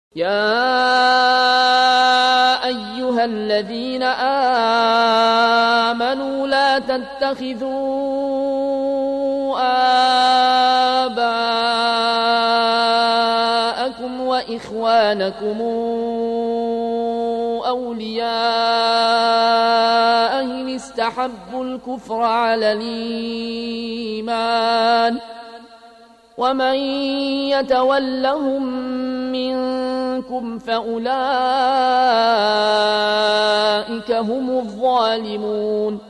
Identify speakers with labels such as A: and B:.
A: يا أيها الذين آمنوا لا تتخذوا آباءكم وإخوانكم أولياء إن استحبوا الكفر على الإيمان ومن يتولهم منكم فأولئك هم الظالمون